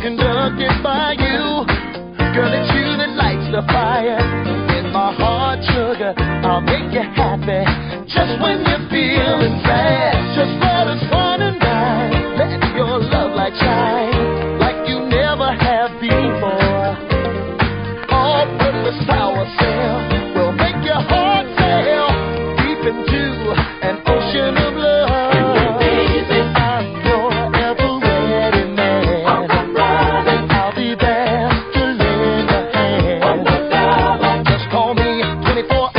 conducted by you. Girl, it's you that lights the fire in my heart, sugar. I'll make you happy just when you're feeling sad. Just let us run and ride. Let your love light shine like you never have before. All-purpose power cell will make your heart sail deep into an ocean of love. I'll be there to lend a hand. Just call me 24